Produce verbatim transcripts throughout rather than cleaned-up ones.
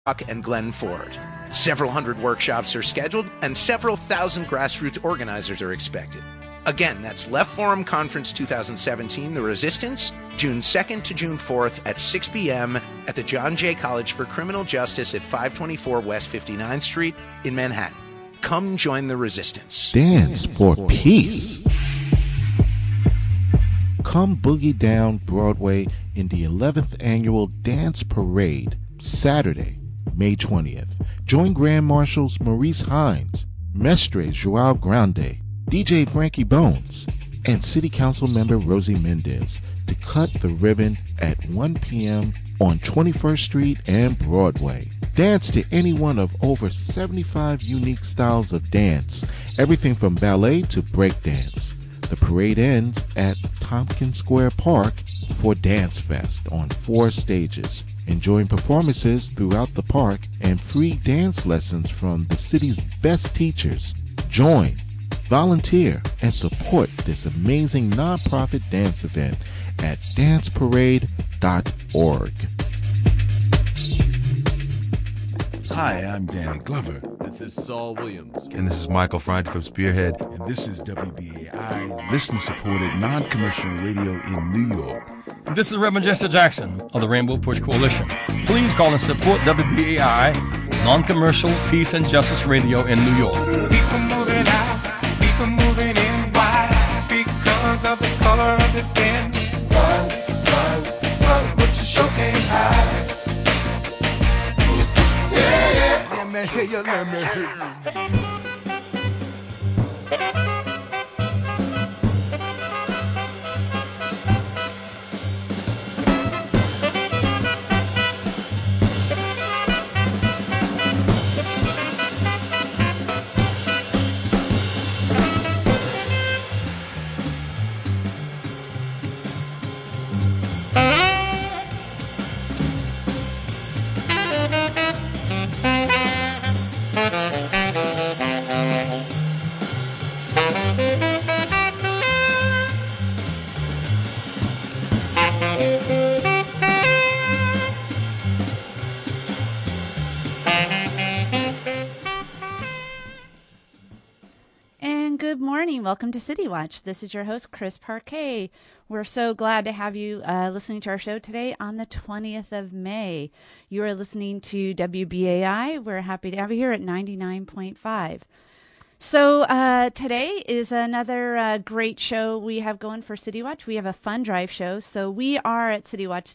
and Glenn Ford. Several hundred workshops are scheduled, and several thousand grassroots organizers are expected. Again, that's Left Forum Conference twenty seventeen, The Resistance, June second to June fourth at six p.m. at the John Jay College for Criminal Justice at five twenty-four West fifty-ninth Street in Manhattan. Come join the resistance. Dance for peace. Come boogie down Broadway in the eleventh Annual Dance Parade, Saturday, May twentieth. Join Grand Marshals Maurice Hines, Mestre Joao Grande, D J Frankie Bones, and City Council member Rosie Mendez to cut the ribbon at one p.m. on twenty-first Street and Broadway. Dance to any one of over seventy-five unique styles of dance, everything from ballet to breakdance. The parade ends at Tompkins Square Park for Dance Fest on four stages. Enjoying performances throughout the park and free dance lessons from the city's best teachers. Join, volunteer, and support this amazing nonprofit dance event at dance parade dot org. Hi, I'm Danny Glover. This is Saul Williams. And this is Michael Friday from Spearhead. And this is W B A I, listener-supported, non-commercial radio in New York. And this is Reverend Jesse Jackson of the Rainbow Push Coalition. Please call and support W B A I, non-commercial peace and justice radio in New York. People moving out, people moving in. Why? Because of the color of the skin. Run, run, run, but your show can't hide. Yeah, yeah. Let me hear you, let me hear you. Welcome to City Watch. This is your host, Chris Parquet. We're so glad to have you uh, listening to our show today on the twentieth of May. You are listening to W B A I. We're happy to have you here at ninety-nine point five. So uh, today is another uh, great show we have going for City Watch. We have a fun drive show. So we are at City Watch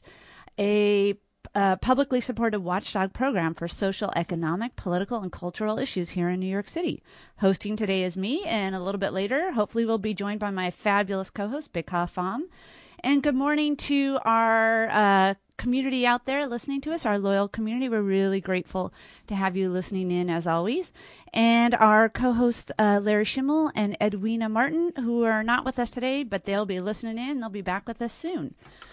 a a publicly supported watchdog program for social, economic, political, and cultural issues here in New York City. Hosting today is me, and a little bit later, hopefully we'll be joined by my fabulous co-host, Bika Pham. And good morning to our uh, community out there listening to us, our loyal community. We're really grateful to have you listening in, as always. And our co-hosts, uh, Larry Schimmel and Edwina Martin, who are not with us today, but they'll be listening in. They'll be back with us soon.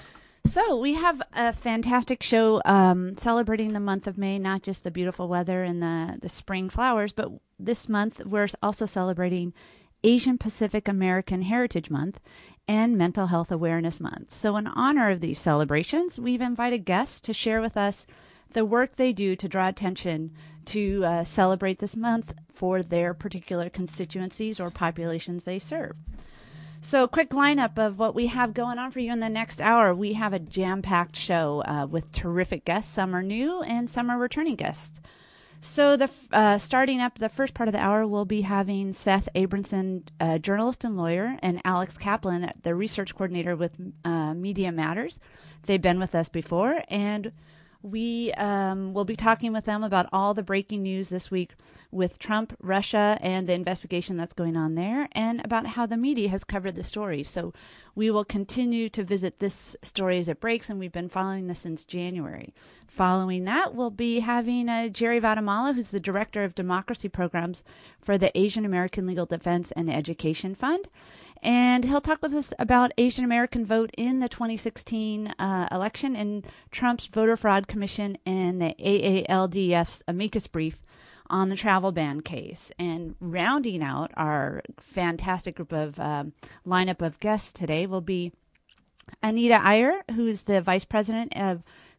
So we have a fantastic show um, celebrating the month of May, not just the beautiful weather and the, the spring flowers, but this month we're also celebrating Asian Pacific American Heritage Month and Mental Health Awareness Month. So in honor of these celebrations, we've invited guests to share with us the work they do to draw attention to uh, celebrate this month for their particular constituencies or populations they serve. So quick lineup of what we have going on for you in the next hour. We have a jam-packed show uh, with terrific guests. Some are new and some are returning guests. So the uh, starting up the first part of the hour, we'll be having Seth Abramson, uh, journalist and lawyer, and Alex Kaplan, the research coordinator with uh, Media Matters. They've been with us before, and we um, will be talking with them about all the breaking news this week with Trump, Russia, and the investigation that's going on there, and about how the media has covered the story. So we will continue to visit this story as it breaks, and we've been following this since January. Following that, we'll be having uh, Jerry Vadamala, who's the Director of Democracy Programs for the Asian American Legal Defense and Education Fund. And he'll talk with us about Asian American vote in the twenty sixteen uh, election and Trump's voter fraud commission and the A A L D F's amicus brief on the travel ban case. And rounding out our fantastic group of um, lineup of guests today will be Anita Iyer, who is the Vice President of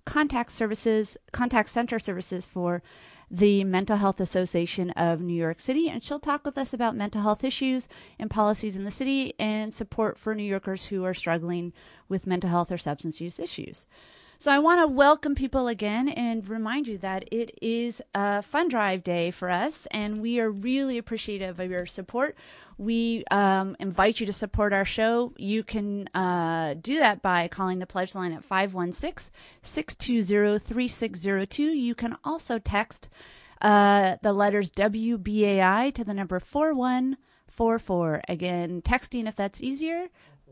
contact services, contact center services for the Mental Health Association of New York City, and she'll talk with us about mental health issues and policies in the city and support for New Yorkers who are struggling with mental health or substance use issues. So I want to welcome people again and remind you that it is a fund drive day for us, and we are really appreciative of your support. We um, invite you to support our show. You can uh, do that by calling the pledge line at five one six, six two zero, three six zero two. You can also text uh, the letters W B A I to the number four one four four. Again, texting if that's easier.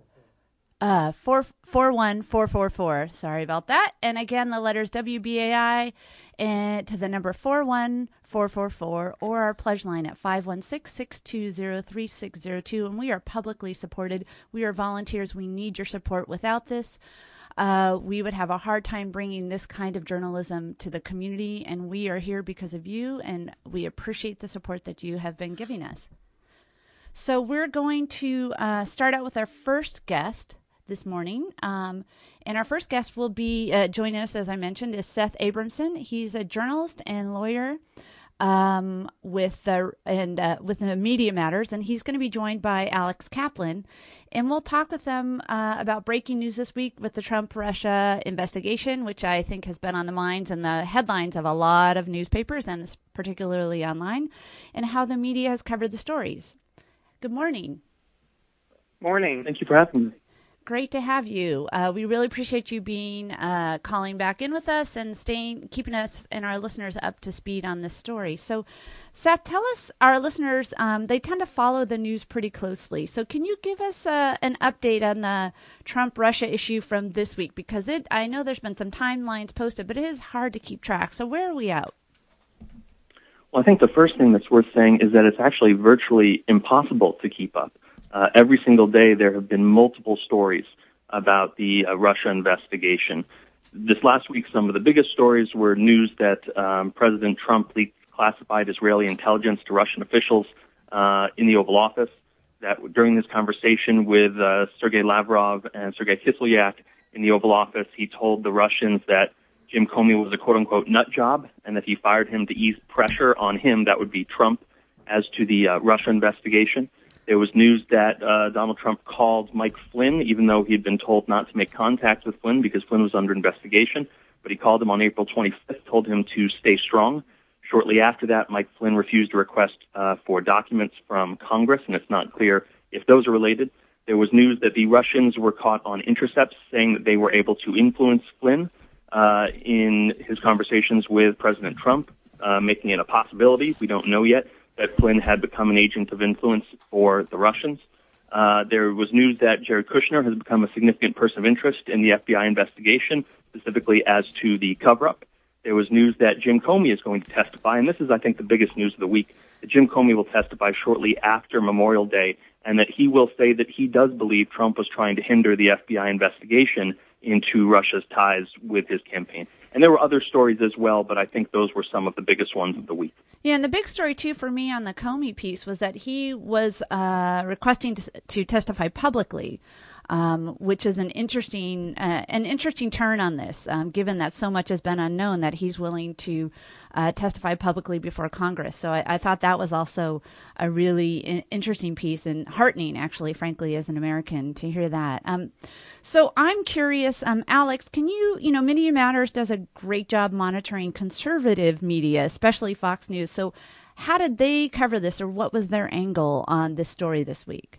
Uh, four four one four four four. Sorry about that. And again, the letters W B A I and to the number four one four four four, or our pledge line at five one six, six two zero, three six zero two. And we are publicly supported. We are volunteers. We need your support. Without this, uh, we would have a hard time bringing this kind of journalism to the community. And we are here because of you, and we appreciate the support that you have been giving us. So we're going to uh, start out with our first guest this morning. Um, and our first guest will be uh, joining us, as I mentioned, is Seth Abramson. He's a journalist and lawyer um, with the and uh, with the Media Matters, and he's going to be joined by Alex Kaplan, and we'll talk with them uh, about breaking news this week with the Trump-Russia investigation, which I think has been on the minds and the headlines of a lot of newspapers, and particularly online, and how the media has covered the stories. Good morning. Morning. Thank you for having me. Great to have you. Uh, we really appreciate you being uh, calling back in with us and staying, keeping us and our listeners up to speed on this story. So, Seth, tell us, our listeners, um, they tend to follow the news pretty closely. So, can you give us uh, an update on the Trump-Russia issue from this week? Because it, I know there's been some timelines posted, but it is hard to keep track. So, where are we at? Well, I think the first thing that's worth saying is that it's actually virtually impossible to keep up. Uh, every single day there have been multiple stories about the uh, Russia investigation. This last week, some of the biggest stories were news that um, President Trump leaked classified Israeli intelligence to Russian officials uh, in the Oval Office, that during his conversation with uh, Sergei Lavrov and Sergei Kislyak in the Oval Office, he told the Russians that Jim Comey was a quote-unquote nut job and that he fired him to ease pressure on him, that would be Trump, as to the uh, Russia investigation. There was news that uh, Donald Trump called Mike Flynn, even though he had been told not to make contact with Flynn because Flynn was under investigation. But he called him on April twenty-fifth, told him to stay strong. Shortly after that, Mike Flynn refused a request uh, for documents from Congress, and it's not clear if those are related. There was news that the Russians were caught on intercepts, saying that they were able to influence Flynn uh, in his conversations with President Trump, uh, making it a possibility. We don't know yet that Flynn had become an agent of influence for the Russians. Uh, there was news that Jared Kushner has become a significant person of interest in the F B I investigation, specifically as to the cover-up. There was news that Jim Comey is going to testify, and this is, I think, the biggest news of the week, that Jim Comey will testify shortly after Memorial Day, and that he will say that he does believe Trump was trying to hinder the F B I investigation into Russia's ties with his campaign. And there were other stories as well, but I think those were some of the biggest ones of the week. Yeah, and the big story, too, for me on the Comey piece was that he was uh, requesting to, to testify publicly, um, which is an interesting uh, an interesting turn on this, um, given that so much has been unknown, that he's willing to uh, testify publicly before Congress. So I, I thought that was also a really in- interesting piece and heartening, actually, frankly, as an American, to hear that. Um, so I'm curious, um, Alex, can you, you know, Media Matters does a great job monitoring conservative media, especially Fox News. So how did they cover this, or what was their angle on this story this week?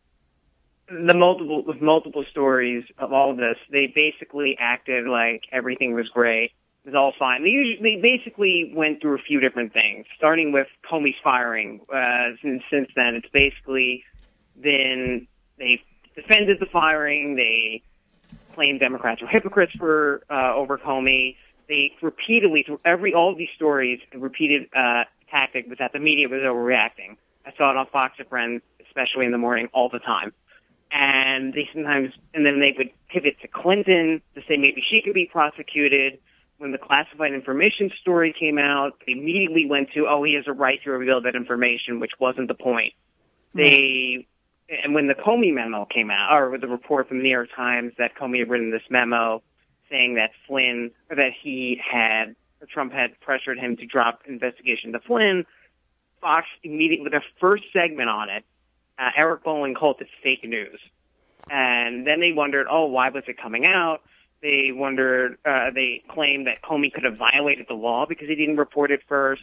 The multiple, with multiple stories of all of this, they basically acted like everything was great. It was all fine. They, usually, they basically went through a few different things, starting with Comey's firing. Uh, since, since then, it's basically been, they defended the firing. They claimed Democrats were hypocrites for uh, over Comey. They repeatedly, through every all of these stories, the repeated uh, tactic was that the media was overreacting. I saw it on Fox and Friends, especially in the morning, all the time. And they sometimes, and then they would pivot to Clinton to say maybe she could be prosecuted. When the classified information story came out, they immediately went to, oh, he has a right to reveal that information, which wasn't the point. They, and when the Comey memo came out, or the report from the New York Times that Comey had written this memo saying that Flynn, or that he had, Trump had pressured him to drop investigation into Flynn. Fox immediately, with the first segment on it, uh, Eric Bolling called it fake news. And then they wondered, oh, why was it coming out? They wondered, uh, they claimed that Comey could have violated the law because he didn't report it first.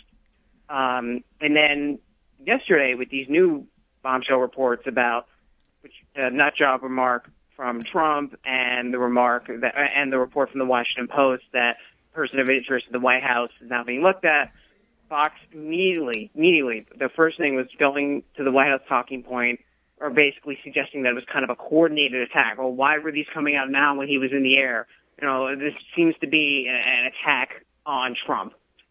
Um, and then yesterday, with these new bombshell reports about which uh, nut job remark from Trump and the remark that, uh, and the report from the Washington Post that person of interest in the White House is now being looked at, Fox immediately, immediately, the first thing was going to the White House talking point, or basically suggesting that it was kind of a coordinated attack. Well, why were these coming out now when he was in the air? You know, this seems to be an attack on Trump.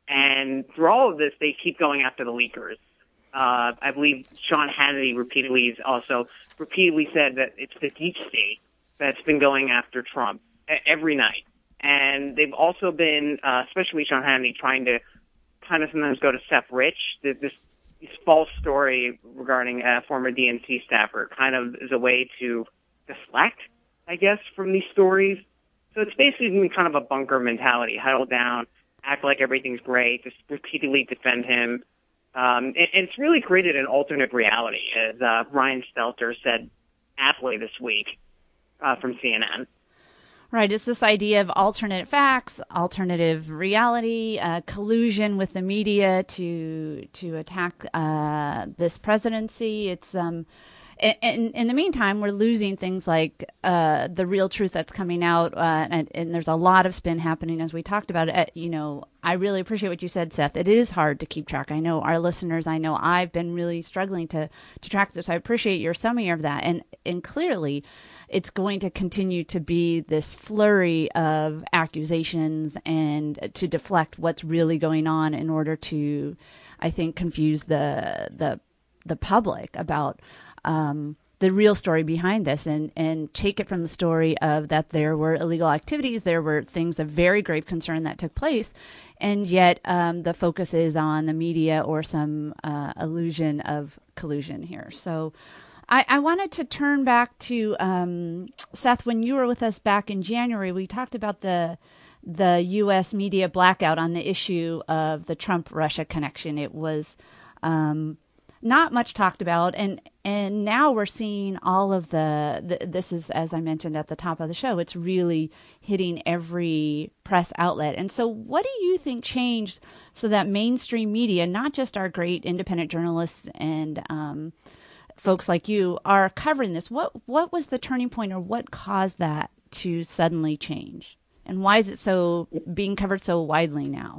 And through all of this, they keep going after the leakers. Uh, I believe Sean Hannity repeatedly has also repeatedly said that it's the deep state that's been going after Trump every night. And they've also been, uh, especially Sean Hannity, trying to kind of sometimes go to Seth Rich, this, this false story regarding a former D N C staffer, kind of as a way to deflect, I guess, from these stories. So it's basically been kind of a bunker mentality, huddle down, act like everything's great, just repeatedly defend him. Um, and, and it's really created an alternate reality, as uh, Ryan Stelter said aptly this week uh, from C N N. Right. It's this idea of alternate facts, alternative reality, uh, collusion with the media to to attack uh, this presidency. It's um, in, in the meantime, we're losing things like uh, the real truth that's coming out, uh, and, and there's a lot of spin happening, as we talked about. Uh, you know, I really appreciate what you said, Seth. It is hard to keep track. I know our listeners. I know I've been really struggling to to track this. I appreciate your summary of that, and and clearly, it's going to continue to be this flurry of accusations and to deflect what's really going on in order to, I think, confuse the the the public about um, the real story behind this, and, and take it from the story of that there were illegal activities, there were things of very grave concern that took place, and yet um, the focus is on the media or some uh, illusion of collusion here. So I, I wanted to turn back to um, Seth. When you were with us back in January, we talked about the the U S media blackout on the issue of the Trump-Russia connection. It was um, not much talked about, and and now we're seeing all of the, the. This is, as I mentioned at the top of the show, it's really hitting every press outlet. And so, what do you think changed so that mainstream media, not just our great independent journalists and um, folks like you, are covering this? What what was the turning point, or what caused that to suddenly change? And why is it so being covered so widely now?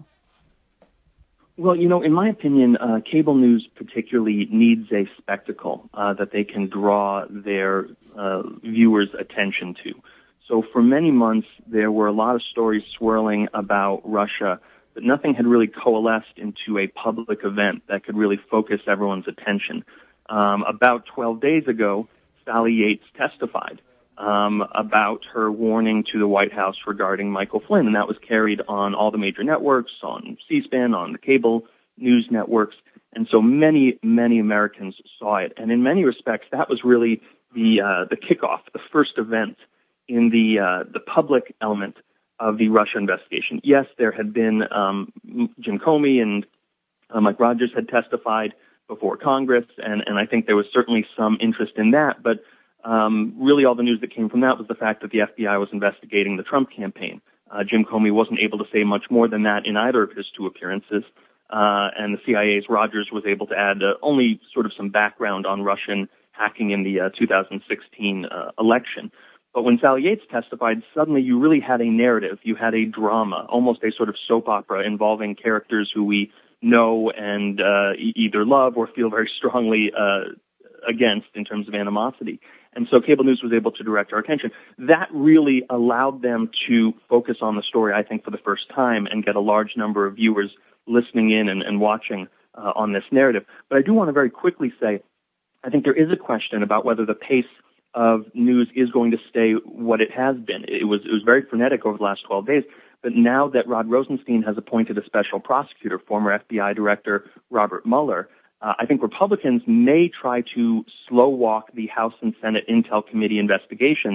Well, you know, in my opinion, uh, cable news particularly needs a spectacle uh, that they can draw their uh, viewers' attention to. So for many months, there were a lot of stories swirling about Russia, but nothing had really coalesced into a public event that could really focus everyone's attention. Um, about twelve days ago, Sally Yates testified um, about her warning to the White House regarding Michael Flynn, and that was carried on all the major networks, on C-SPAN, on the cable news networks, and so many, many Americans saw it. And in many respects, that was really the uh, the kickoff, the first event in the uh, the public element of the Russia investigation. Yes, there had been um, Jim Comey and uh, Mike Rogers had testified before Congress, and, and I think there was certainly some interest in that, but um, really all the news that came from that was the fact that the F B I was investigating the Trump campaign. Uh, Jim Comey wasn't able to say much more than that in either of his two appearances, uh, and the C I A's Rogers was able to add uh, only sort of some background on Russian hacking in the uh, two thousand sixteen uh, election. But when Sally Yates testified, suddenly you really had a narrative, you had a drama, almost a sort of soap opera involving characters who we know and uh, either love or feel very strongly uh, against in terms of animosity. And so cable news was able to direct our attention. That really allowed them to focus on the story, I think, for the first time and get a large number of viewers listening in and, and watching uh, on this narrative. But I do want to very quickly say, I think there is a question about whether the pace of news is going to stay what it has been. It was, it was very frenetic over the last twelve days. But now that Rod Rosenstein has appointed a special prosecutor, former F B I Director Robert Mueller, uh, I think Republicans may try to slow walk the House and Senate Intel Committee investigations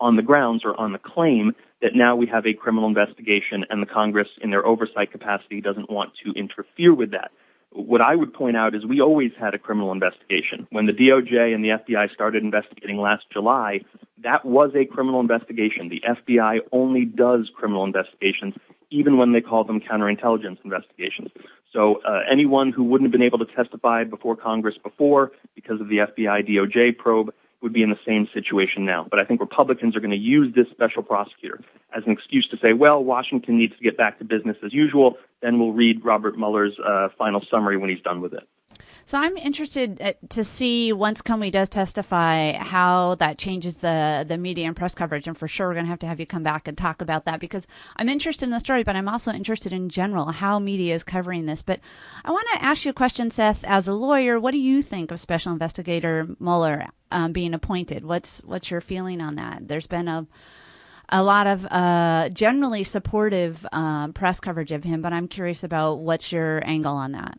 on the grounds or on the claim that now we have a criminal investigation and the Congress, in their oversight capacity, doesn't want to interfere with that. What I would point out is we always had a criminal investigation. When the D O J and the F B I started investigating last July, that was a criminal investigation. The F B I only does criminal investigations, even when they call them counterintelligence investigations. So uh, anyone who wouldn't have been able to testify before Congress before because of the F B I D O J probe would be in the same situation now. But I think Republicans are going to use this special prosecutor as an excuse to say, well, Washington needs to get back to business as usual. Then we'll read Robert Mueller's uh, final summary when he's done with it. So I'm interested to see, once Comey does testify, how that changes the, the media and press coverage. And for sure, we're going to have to have you come back and talk about that, because I'm interested in the story, but I'm also interested in general how media is covering this. But I want to ask you a question, Seth. As a lawyer, what do you think of Special Investigator Mueller um, being appointed? What's what's your feeling on that? There's been a a lot of uh, generally supportive um, press coverage of him, but I'm curious about what's your angle on that.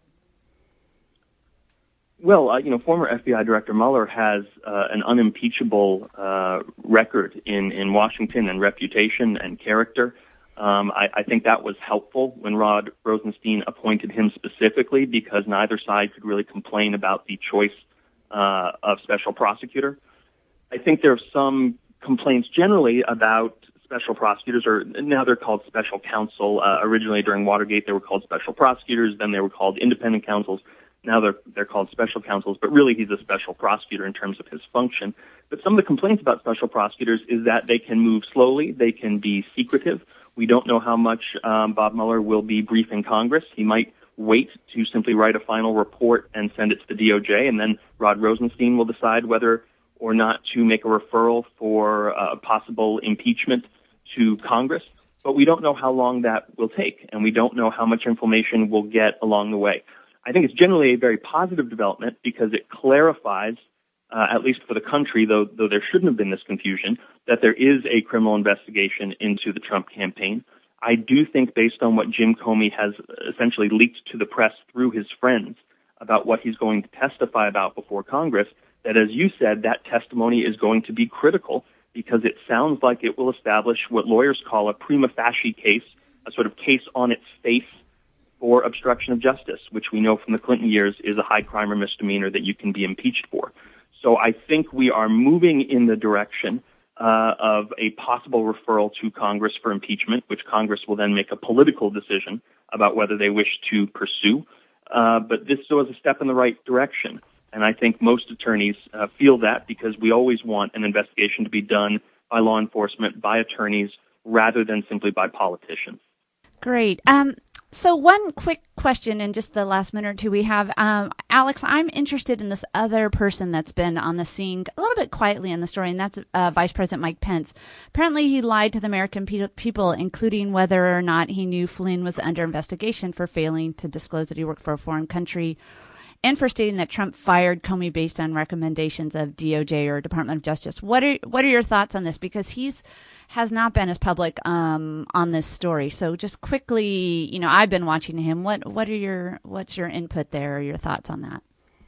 Well, uh, you know, former F B I Director Mueller has uh, an unimpeachable uh, record in, in Washington and reputation and character. Um, I, I think that was helpful when Rod Rosenstein appointed him specifically, because neither side could really complain about the choice uh, of special prosecutor. I think there are some complaints generally about special prosecutors, or now they're called special counsel. Uh, originally during Watergate, they were called special prosecutors. Then they were called independent counsels. Now they're they're called special counsels, but really he's a special prosecutor in terms of his function. But some of the complaints about special prosecutors is that they can move slowly, they can be secretive. We don't know how much um, Bob Mueller will be briefing Congress. He might wait to simply write a final report and send it to the D O J, and then Rod Rosenstein will decide whether or not to make a referral for uh, possible impeachment to Congress. But we don't know how long that will take, and we don't know how much information we'll get along the way. I think it's generally a very positive development because it clarifies, uh, at least for the country, though, though there shouldn't have been this confusion, that there is a criminal investigation into the Trump campaign. I do think, based on what Jim Comey has essentially leaked to the press through his friends about what he's going to testify about before Congress, that, as you said, that testimony is going to be critical because it sounds like it will establish what lawyers call a prima facie case, a sort of case on its face for obstruction of justice, which we know from the Clinton years is a high crime or misdemeanor that you can be impeached for. So I think we are moving in the direction uh, of a possible referral to Congress for impeachment, which Congress will then make a political decision about whether they wish to pursue. Uh, but this was a step in the right direction. And I think most attorneys uh, feel that because we always want an investigation to be done by law enforcement, by attorneys, rather than simply by politicians. Great. Um, so one quick question in just the last minute or two we have. Um, Alex, I'm interested in this other person that's been on the scene a little bit quietly in the story, and that's uh, Vice President Mike Pence. Apparently he lied to the American pe- people, including whether or not he knew Flynn was under investigation for failing to disclose that he worked for a foreign country, and for stating that Trump fired Comey based on recommendations of D O J or Department of Justice. What are what are your thoughts on this? Because he's has not been as public um, on this story. So just quickly, you know, I've been watching him. What what are your what's your input there, or your thoughts on that?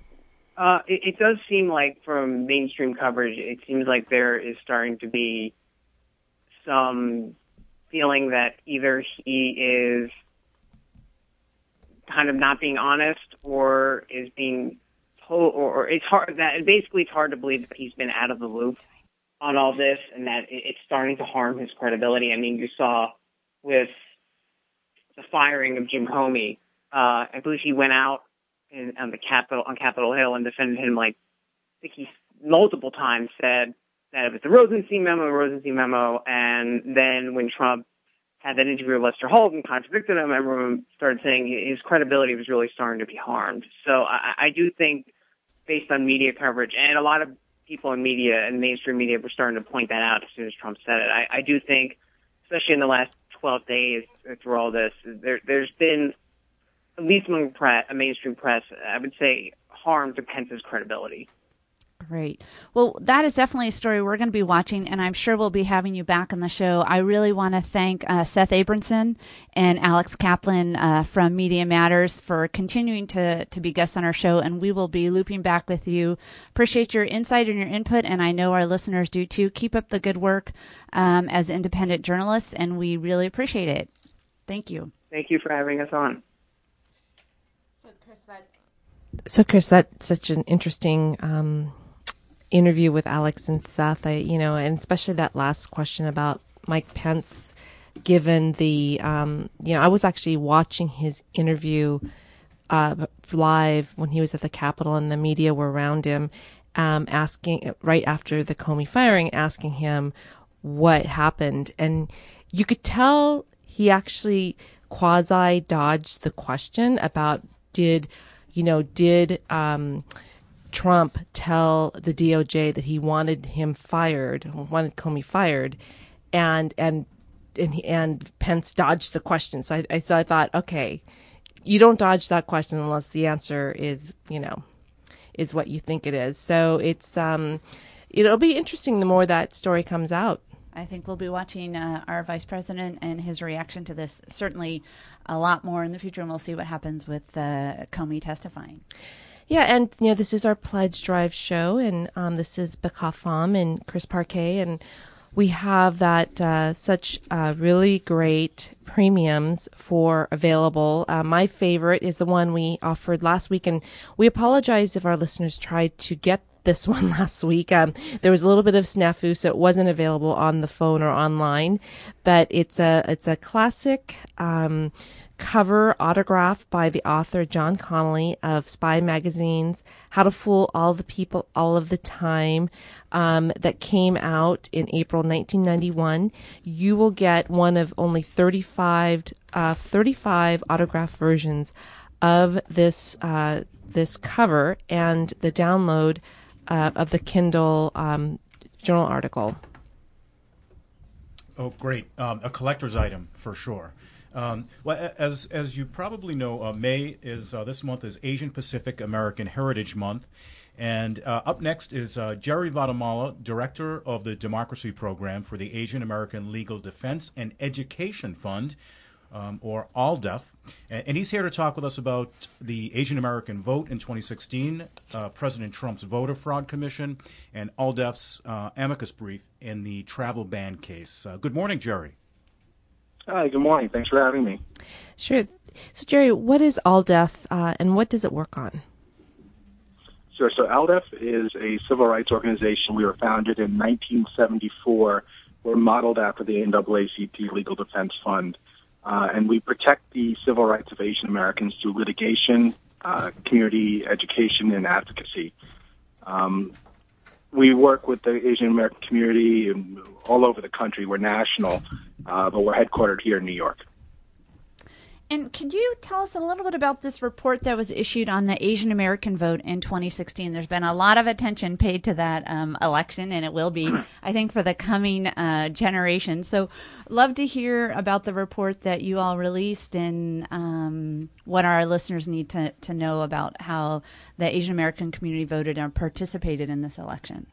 Uh, it, it does seem like, from mainstream coverage, it seems like there is starting to be some feeling that either he is kind of not being honest, or is being told, or, or it's hard that basically it's hard to believe that he's been out of the loop on all this, and that it's starting to harm his credibility. I mean, you saw with the firing of Jim Comey, uh, I believe he went out in, on the Capitol on Capitol Hill and defended him. Like, I think he multiple times said that it was the Rosenstein memo, Rosenstein memo, and then when Trump had that interview with Lester Holt and contradicted him, everyone started saying his credibility was really starting to be harmed. So I, I do think, based on media coverage, and a lot of people in media and mainstream media were starting to point that out as soon as Trump said it. I, I do think, especially in the last twelve days through all this, there, there's been, at least among press, mainstream press, I would say, harm to Pence's credibility. Great. Well, that is definitely a story we're going to be watching, and I'm sure we'll be having you back on the show. I really want to thank uh, Seth Abramson and Alex Kaplan uh, from Media Matters for continuing to, to be guests on our show, and we will be looping back with you. Appreciate your insight and your input, and I know our listeners do too. Keep up the good work um, as independent journalists, and we really appreciate it. Thank you. Thank you for having us on. So, Chris, that, so, Chris, that's such an interesting um, interview with Alex and Seth, I, you know, and especially that last question about Mike Pence, given the, um, you know, I was actually watching his interview uh, live when he was at the Capitol and the media were around him, um, asking, right after the Comey firing, asking him what happened. And you could tell he actually quasi dodged the question about did, you know, did, um, Trump tell the D O J that he wanted him fired, wanted Comey fired, and and and and Pence dodged the question. So I, I so I thought, okay, you don't dodge that question unless the answer is, you know, is what you think it is. So it's um, it'll be interesting the more that story comes out. I think we'll be watching uh, our vice president and his reaction to this certainly a lot more in the future, and we'll see what happens with uh, Comey testifying. Yeah, and you know, this is our pledge drive show, and um, this is Baka Pham and Chris Parquet, and we have that uh, such uh, really great premiums for available. Uh, my favorite is the one we offered last week, and we apologize if our listeners tried to get this one last week. Um, there was a little bit of snafu, so it wasn't available on the phone or online, but it's a it's a classic um, cover autographed by the author John Connolly of Spy Magazine's How to Fool All the People All of the Time, um, that came out in April nineteen ninety-one. You will get one of only thirty-five, uh, thirty-five autographed versions of this uh, this cover and the download uh, of the Kindle um, journal article. Oh, great. Um, a collector's item for sure. Um, well, as as you probably know, uh, May is uh, this month is Asian Pacific American Heritage Month, and uh, up next is uh, Jerry Vadamala, director of the Democracy Program for the Asian American Legal Defense and Education Fund, um, or ALDEF, and, and he's here to talk with us about the Asian American vote in twenty sixteen, uh, President Trump's voter fraud commission, and ALDEF's uh, amicus brief in the travel ban case. Uh, good morning, Jerry. Hi, good morning. Thanks for having me. Sure. So, Jerry, what is ALDEF uh, and what does it work on? Sure. So ALDEF is a civil rights organization. We were founded in nineteen seventy-four. We're modeled after the N double A C P Legal Defense Fund. Uh, and we protect the civil rights of Asian Americans through litigation, uh, community education, and advocacy. Um, we work with the Asian American community all over the country. We're national, uh, but we're headquartered here in New York. And could you tell us a little bit about this report that was issued on the Asian American vote in twenty sixteen? There's been a lot of attention paid to that um, election, and it will be, I think, for the coming uh, generation. So love to hear about the report that you all released and um, what our listeners need to, to know about how the Asian American community voted and participated in this election.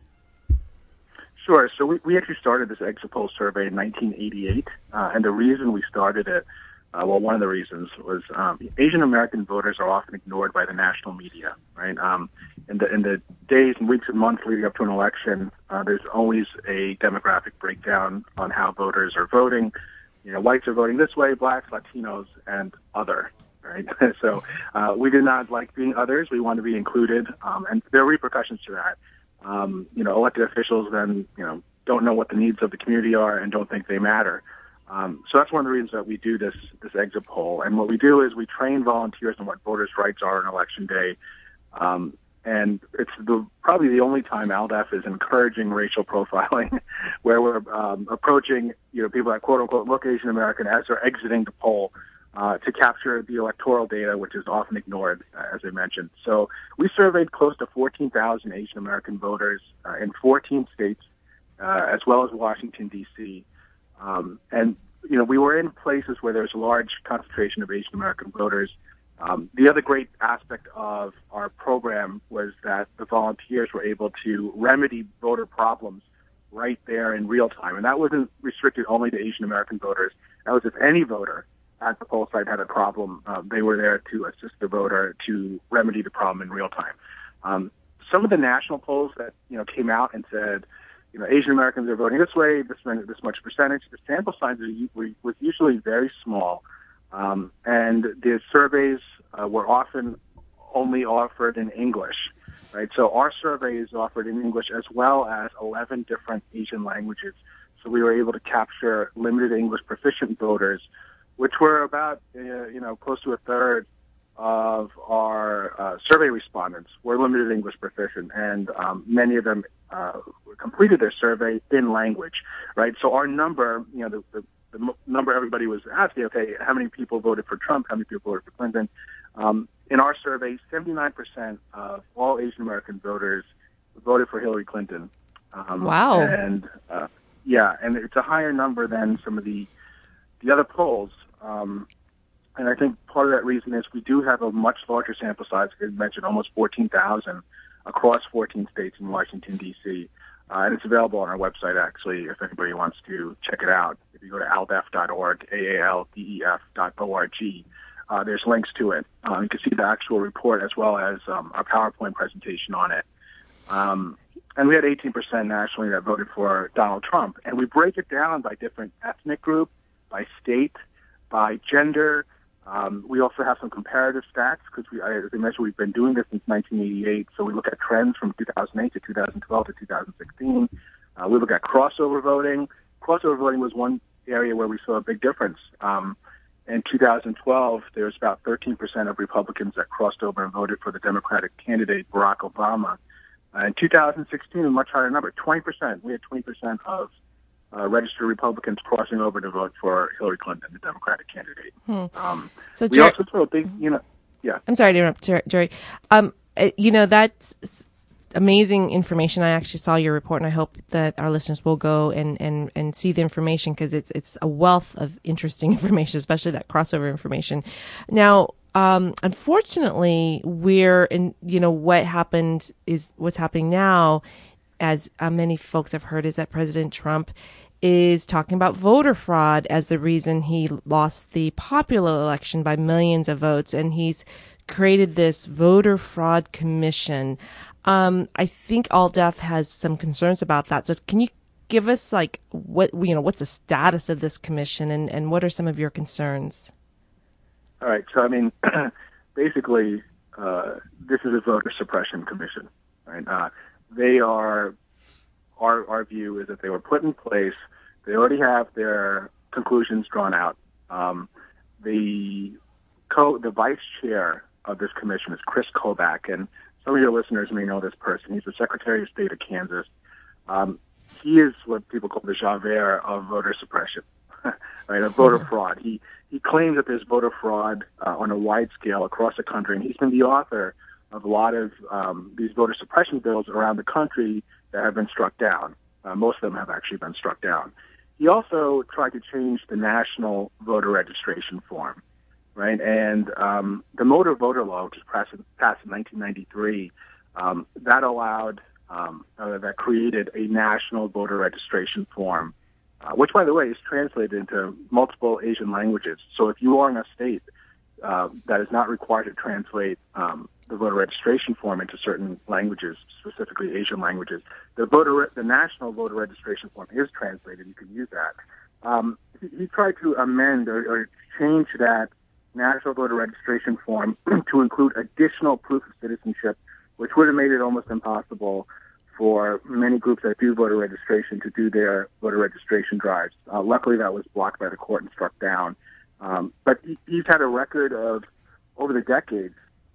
Sure. So we, we actually started this exit poll survey in nineteen eighty-eight, uh, and the reason we started it Uh, well, one of the reasons was um, Asian American voters are often ignored by the national media, right? Um, in the in the days and weeks and months leading up to an election, uh, there's always a demographic breakdown on how voters are voting. You know, whites are voting this way, blacks, Latinos, and other, right? so uh, we did not like being others. We want to be included, um, and there are repercussions to that. Um, you know, elected officials then, you know, don't know what the needs of the community are and don't think they matter. Um, so that's one of the reasons that we do this this exit poll. And what we do is we train volunteers on what voters' rights are on Election Day. Um, and it's the, probably the only time ALDEF is encouraging racial profiling, where we're um, approaching you know people that quote unquote look Asian American as they're exiting the poll uh, to capture the electoral data, which is often ignored, uh, as I mentioned. So we surveyed close to fourteen thousand Asian American voters uh, in fourteen states, uh, as well as Washington D C Um, and, you know, we were in places where there's a large concentration of Asian American voters, Um, the other great aspect of our program was that the volunteers were able to remedy voter problems right there in real time. And that wasn't restricted only to Asian American voters. That was if any voter at the poll site had a problem, uh, they were there to assist the voter to remedy the problem in real time. Um, some of the national polls that, you know, came out and said, you know, Asian Americans are voting this way, this, this much percentage, the sample size was usually very small. Um, and the surveys uh, were often only offered in English, right? So our survey is offered in English as well as eleven different Asian languages. So we were able to capture limited English proficient voters, which were about, uh, you know, close to a third of our uh, survey respondents were limited English proficient, and um, many of them uh, completed their survey in language, right? So our number, you know, the, the, the number everybody was asking, okay, how many people voted for Trump, how many people voted for Clinton? Um, in our survey, seventy-nine percent of all Asian American voters voted for Hillary Clinton. Um, wow. And, uh, yeah, and it's a higher number than some of the, the other polls. Um, and I think part of that reason is we do have a much larger sample size. As I mentioned, almost fourteen thousand across fourteen states in Washington, D C Uh, and it's available on our website, actually, if anybody wants to check it out. If you go to aldef dot org, A A L D E F dot O R G, uh, there's links to it. Um, you can see the actual report as well as um, our PowerPoint presentation on it. Um, and we had eighteen percent nationally that voted for Donald Trump. And we break it down by different ethnic group, by state, by gender. Um, we also have some comparative stats because, we, as I mentioned, we've been doing this since nineteen eighty-eight. So we look at trends from two thousand eight to two thousand twelve to two thousand sixteen. Uh, we look at crossover voting. Crossover voting was one area where we saw a big difference. Um, in two thousand twelve, there was about thirteen percent of Republicans that crossed over and voted for the Democratic candidate, Barack Obama. Uh, in two thousand sixteen, a much higher number, twenty percent. We had twenty percent of Uh, registered Republicans crossing over to vote for Hillary Clinton, the Democratic candidate. Hmm. Um, so, we Jerry, also saw a big, you know, yeah. I'm sorry to interrupt, Jer- Jerry. Um, uh, you know, that's amazing information. I actually saw your report, and I hope that our listeners will go and, and, and see the information because it's it's a wealth of interesting information, especially that crossover information. Now, um, unfortunately, we're in. You know, what happened is what's happening now. As uh, many folks have heard, is that President Trump is talking about voter fraud as the reason he lost the popular election by millions of votes, and he's created this voter fraud commission. Um, I think ALDEF has some concerns about that. So, can you give us like what you know? What's the status of this commission, and, and what are some of your concerns? All right. So, I mean, basically, uh, this is a voter suppression commission, right? Uh, They are, our our view is that they were put in place. They already have their conclusions drawn out. Um, the co the vice chair of this commission is Chris Kobach, and some of your listeners may know this person. He's the Secretary of State of Kansas. Um, he is what people call the Javert of voter suppression, right? Of voter fraud. He he claims that there's voter fraud uh, on a wide scale across the country, and he's been the author of a lot of um, these voter suppression bills around the country that have been struck down. Uh, most of them have actually been struck down. He also tried to change the national voter registration form, right? And um, the motor voter law, which was passed, passed in nineteen ninety-three, um, that allowed, um, uh, that created a national voter registration form, uh, which, by the way, is translated into multiple Asian languages. So if you are in a state uh, that is not required to translate um, the voter registration form into certain languages, specifically Asian languages, the voter, the national voter registration form is translated. You can use that. Um, he, he tried to amend or, or change that national voter registration form to include additional proof of citizenship, which would have made it almost impossible for many groups that do voter registration to do their voter registration drives. Uh, luckily, that was blocked by the court and struck down. Um, but he, he's had a record of, over the decades,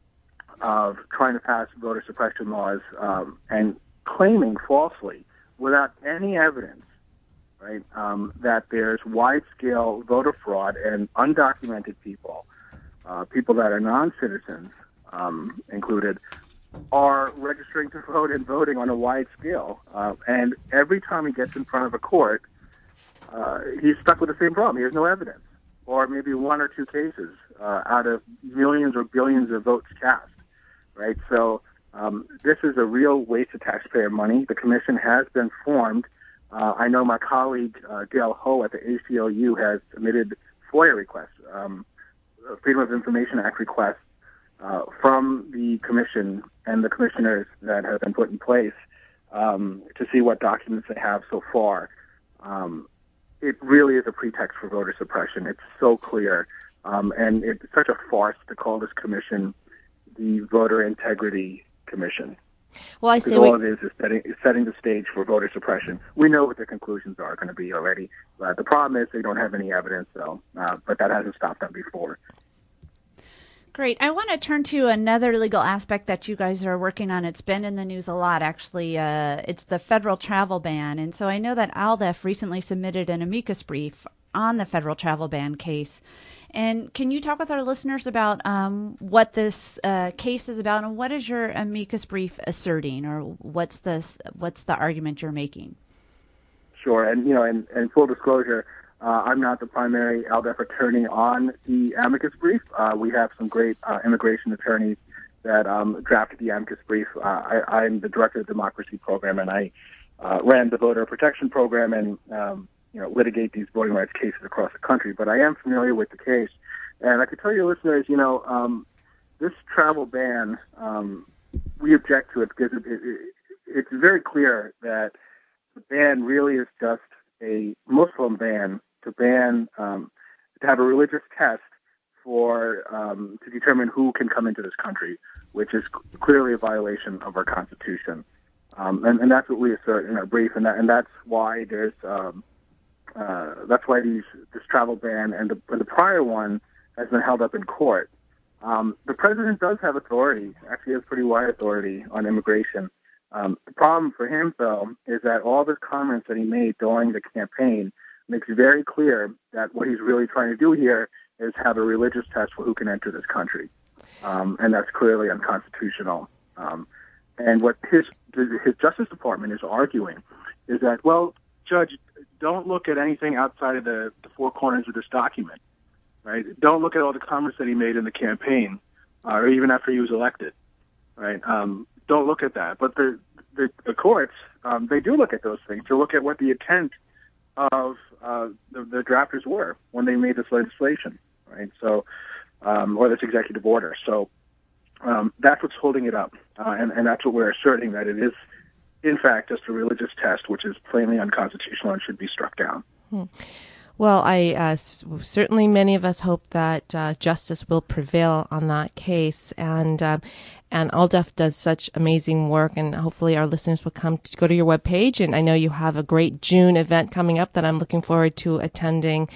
of trying to pass voter suppression laws um, and claiming falsely, without any evidence, right, um, that there's wide-scale voter fraud and undocumented people, uh, people that are non-citizens um, included, are registering to vote and voting on a wide scale. Uh, and every time he gets in front of a court, uh, he's stuck with the same problem. He has no evidence, or maybe one or two cases uh, out of millions or billions of votes cast, right? So um, this is a real waste of taxpayer money. The commission has been formed. Uh, I know my colleague uh, Dale Ho at the A C L U has submitted FOIA requests, um, Freedom of Information Act requests uh, from the commission and the commissioners that have been put in place um, to see what documents they have so far. Um, it really is a pretext for voter suppression. It's so clear. Um, and it's such a farce to call this commission the Voter Integrity Commission. Well, I Because say all we, it is is setting, is setting the stage for voter suppression. We know what their conclusions are going to be already. Uh, the problem is they don't have any evidence, though, uh, but that hasn't stopped them before. Great. I want to turn to another legal aspect that you guys are working on. It's been in the news a lot, actually. Uh, it's the federal travel ban. And so I know that ALDEF recently submitted an amicus brief on the federal travel ban case. And can you talk with our listeners about um, what this uh, case is about, and what is your amicus brief asserting, or what's the what's the argument you're making? Sure, and you know, and, and full disclosure, uh, I'm not the primary ALDEF attorney on the amicus brief. Uh, we have some great uh, immigration attorneys that um, drafted the amicus brief. Uh, I, I'm the director of the Democracy Program, and I uh, ran the Voter Protection Program, and um, you know, litigate these voting rights cases across the country. But I am familiar with the case, and I can tell your listeners, you know, um, this travel ban, um, we object to it because it, it, it's very clear that the ban really is just a Muslim ban to ban, um, to have a religious test for, um, to determine who can come into this country, which is clearly a violation of our Constitution. Um, and, and that's what we assert in our brief, and, that, and that's why there's, um, uh, that's why these, this travel ban and the, and the prior one has been held up in court. Um, the president does have authority, actually has pretty wide authority on immigration. Um, the problem for him, though, is that all the comments that he made during the campaign makes it very clear that what he's really trying to do here is have a religious test for who can enter this country. Um, and that's clearly unconstitutional. Um, and what his, his Justice Department is arguing is that, well, Judge, don't look at anything outside of the, the four corners of this document, right? Don't look at all the comments that he made in the campaign, uh, or even after he was elected, right? Um, don't look at that. But the the, the courts, um, they do look at those things to look at what the intent of uh, the, the drafters were when they made this legislation, right? So, um, or this executive order. So um, that's what's holding it up, uh, and, and that's what we're asserting, that it is, in fact, just a religious test, which is plainly unconstitutional and should be struck down. Hmm. Well, I uh, s- certainly many of us hope that uh, justice will prevail on that case, and uh, and ALDEF does such amazing work, and hopefully our listeners will come to go to your webpage. And I know you have a great June event coming up that I'm looking forward to attending.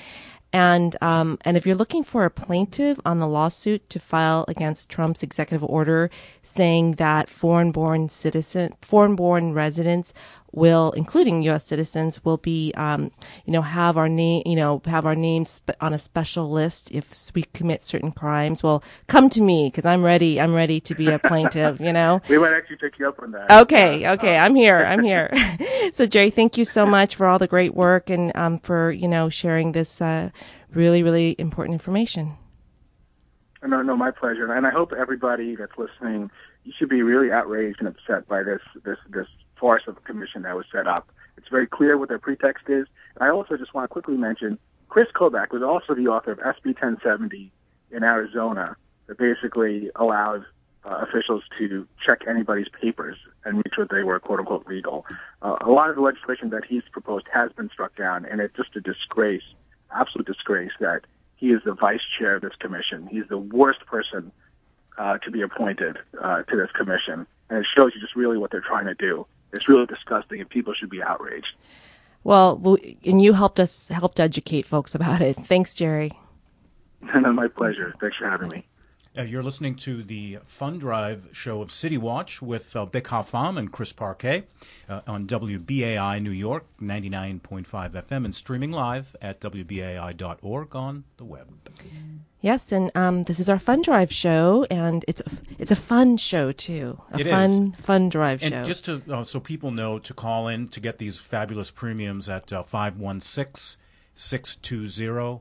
And um, and if you're looking for a plaintiff on the lawsuit to file against Trump's executive order saying that foreign-born citizen, foreign-born residents will, including U S citizens, will be, um, you know, have our name, you know, have our names on a special list if we commit certain crimes, well, come to me because I'm ready. I'm ready to be a plaintiff. You know, we might actually take you up on that. Okay, okay, I'm here. I'm here. So, Jerry, thank you so much for all the great work and um, for you know sharing this uh, really, really important information. No, no, my pleasure. And I hope everybody that's listening, you should be really outraged and upset by this this this. farce of a commission that was set up. It's very clear what their pretext is. And I also just want to quickly mention Chris Kobach was also the author of S B ten seventy in Arizona that basically allowed uh, officials to check anybody's papers and make sure they were quote-unquote legal. Uh, a lot of the legislation that he's proposed has been struck down, and it's just a disgrace, absolute disgrace, that he is the vice chair of this commission. He's the worst person uh, to be appointed uh, to this commission, and it shows you just really what they're trying to do. It's really disgusting, and people should be outraged. Well, and you helped us helped educate folks about it. Thanks, Jerry. No, my pleasure. Thanks for having me. Uh, you're listening to the Fun Drive show of City Watch with uh, Bick Hoffam and Chris Parquet uh, on W B A I New York, ninety-nine point five F M, and streaming live at W B A I dot org on the web. Yes, and um, this is our Fun Drive show, and it's a, it's a fun show, too. A it fun, is. fun drive and show. And just to, uh, so people know, to call in to get these fabulous premiums at uh, five one six, six two zero,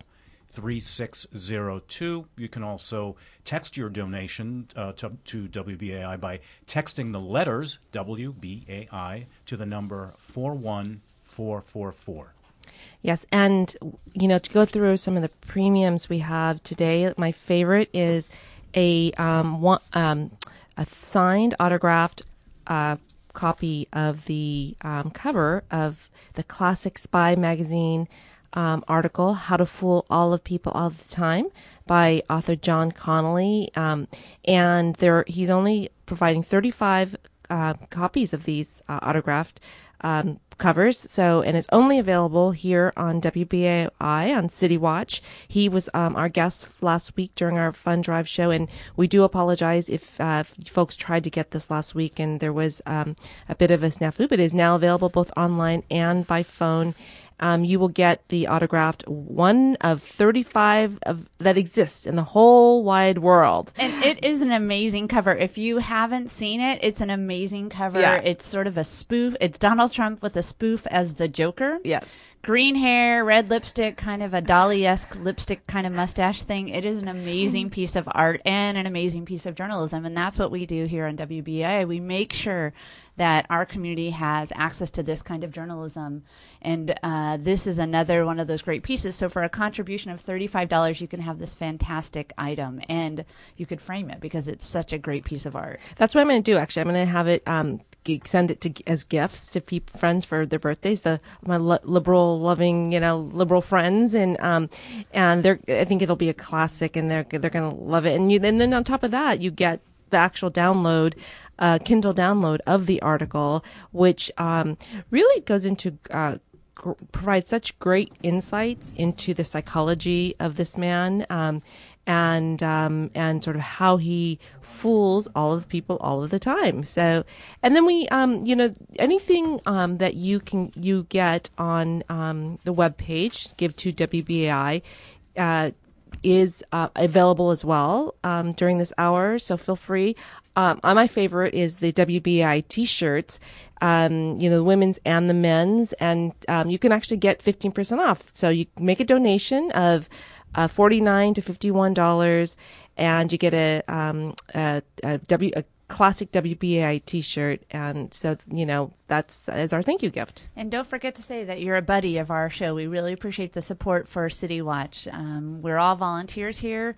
three six zero two. You can also text your donation uh, to, to W B A I by texting the letters W B A I to the number four one four four four. Yes, and, you know, to go through some of the premiums we have today, my favorite is a um, one, um, a signed, autographed uh, copy of the um, cover of the classic Spy magazine um, article, How to Fool All of People All the Time, by author John Connolly. Um, and there, he's only providing thirty-five uh, copies of these uh, autographed um covers. So, and it's only available here on W B A I on City Watch. He was um, our guest last week during our Fund Drive show, and we do apologize if, uh, if folks tried to get this last week and there was um, a bit of a snafu, but it is now available both online and by phone. Um, you will get the autographed one of thirty-five of, that exists in the whole wide world. And it is an amazing cover. If you haven't seen it, it's an amazing cover. Yeah. It's sort of a spoof. It's Donald Trump with a spoof as the Joker. Yes. Green hair, red lipstick, kind of a Dali-esque lipstick kind of mustache thing. It is an amazing piece of art and an amazing piece of journalism. And that's what we do here on W B A I. We make sure that our community has access to this kind of journalism. And uh, this is another one of those great pieces. So for a contribution of thirty-five dollars, you can have this fantastic item. And you could frame it because it's such a great piece of art. That's what I'm going to do, actually. I'm going to have it, um, g- send it to as gifts to people, friends for their birthdays, the my li- liberal loving, you know, liberal friends. And um, and they're, I think it'll be a classic, and they're, they're going to love it. And, you, and then on top of that, you get the actual download, uh, Kindle download of the article, which um, really goes into uh, gr- provides such great insights into the psychology of this man, um, and um, and sort of how he fools all of the people all of the time. So, and then we, um, you know, anything um, that you can you get on um, the webpage, Give to W B A I. Uh, is uh, available as well um, during this hour, so feel free. Um, my favorite is the W B A I T-shirts, um, you know, the women's and the men's, and um, you can actually get fifteen percent off. So you make a donation of uh, forty-nine to fifty-one dollars, and you get a, um, a, a, w, a classic W B A I T-shirt, and so, you know, that's as our thank you gift. And don't forget to say that you're a buddy of our show. We really appreciate the support for City Watch. Um, we're all volunteers here.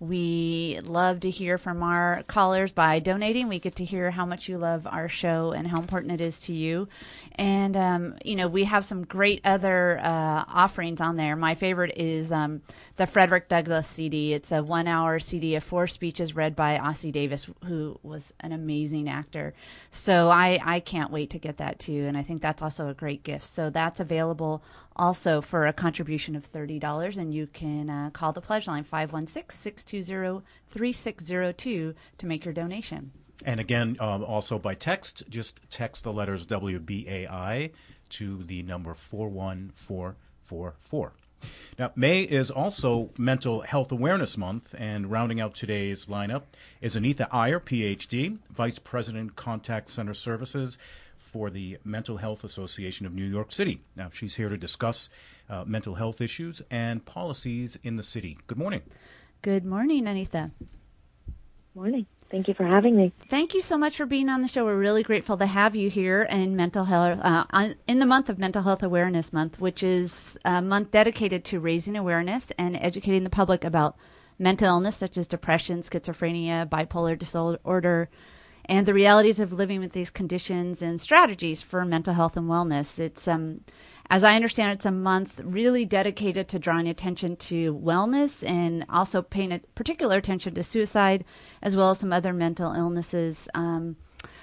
We love to hear from our callers. By donating, we get to hear how much you love our show and how important it is to you. And, um, you know, we have some great other uh, offerings on there. My favorite is um, the Frederick Douglass C D. It's a one-hour C D of four speeches read by Ossie Davis, who was an amazing actor. So I, I can't wait to get that too, and I think that's also a great gift. So that's available also for a contribution of thirty dollars, and you can uh, call the pledge line five one six, six two zero, three six zero two to make your donation. And again, um, also by text, just text the letters W B A I to the number four one four four four. Now, May is also Mental Health Awareness Month, and rounding out today's lineup is Anita Iyer, P H D, Vice President, Contact Center Services for the Mental Health Association of New York City. Now, she's here to discuss uh, mental health issues and policies in the city. Good morning. Good morning, Anita. Morning. Thank you for having me. Thank you so much for being on the show. We're really grateful to have you here in mental health uh, on, in the month of Mental Health Awareness Month, which is a month dedicated to raising awareness and educating the public about mental illness such as depression, schizophrenia, bipolar disorder, and the realities of living with these conditions and strategies for mental health and wellness. It's um. As I understand, it's a month really dedicated to drawing attention to wellness and also paying a particular attention to suicide as well as some other mental illnesses. Um,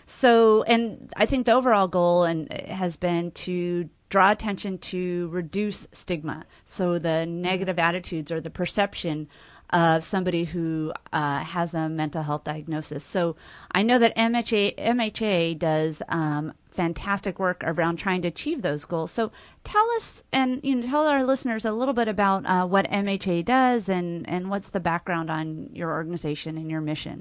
so, and I think the overall goal and has been to draw attention to reduce stigma. So the negative attitudes or the perception of somebody who uh, has a mental health diagnosis. So I know that M H A, M H A does um, fantastic work around trying to achieve those goals. So tell us and you know tell our listeners a little bit about uh, what M H A does and, and what's the background on your organization and your mission.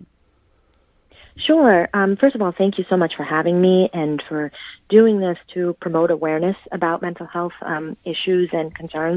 Sure. Um, first of all, thank you so much for having me and for doing this to promote awareness about mental health um, issues and concerns.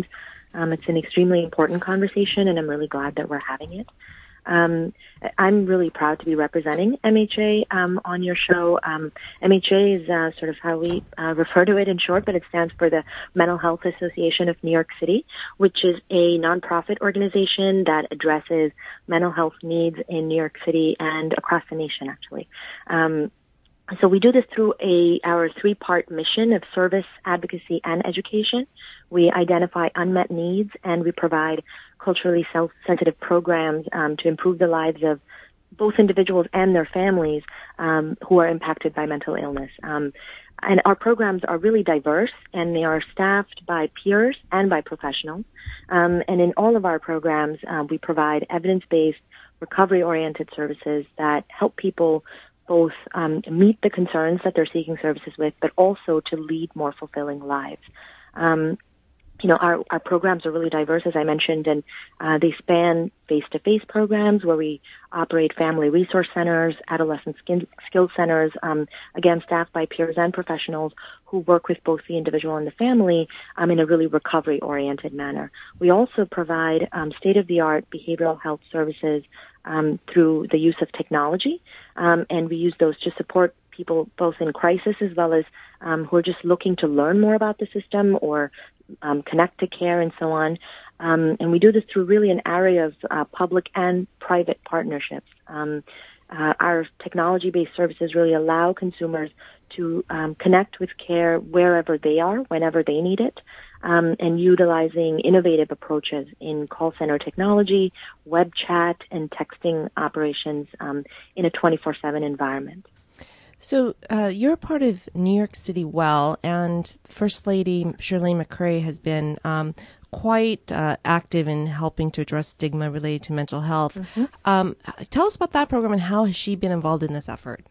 Um, it's an extremely important conversation, and I'm really glad that we're having it. Um, I'm really proud to be representing M H A um, on your show. Um, M H A is uh, sort of how we uh, refer to it in short, but it stands for the Mental Health Association of New York City, which is a nonprofit organization that addresses mental health needs in New York City and across the nation, actually. Um, so we do this through a our three-part mission of service, advocacy, and education. We identify unmet needs, and we provide culturally self-sensitive programs um, to improve the lives of both individuals and their families um, who are impacted by mental illness. Um, and our programs are really diverse, and they are staffed by peers and by professionals. Um, and in all of our programs, uh, we provide evidence-based, recovery-oriented services that help people both um, meet the concerns that they're seeking services with, but also to lead more fulfilling lives. Um, You know, our, our programs are really diverse, as I mentioned, and uh, they span face-to-face programs where we operate family resource centers, adolescent skill, skill centers, um, again, staffed by peers and professionals who work with both the individual and the family um, in a really recovery-oriented manner. We also provide um, state-of-the-art behavioral health services um, through the use of technology, um, and we use those to support people both in crisis as well as um, who are just looking to learn more about the system or Um, connect to care and so on. Um, and we do this through really an array of uh, public and private partnerships. Um, uh, our technology-based services really allow consumers to um, connect with care wherever they are, whenever they need it, um, and utilizing innovative approaches in call center technology, web chat, and texting operations um, in a twenty-four seven environment. So uh, you're part of New York City Well, and First Lady Chirlane McCray has been um, quite uh, active in helping to address stigma related to mental health. Mm-hmm. Um, tell us about that program and how has she been involved in this effort?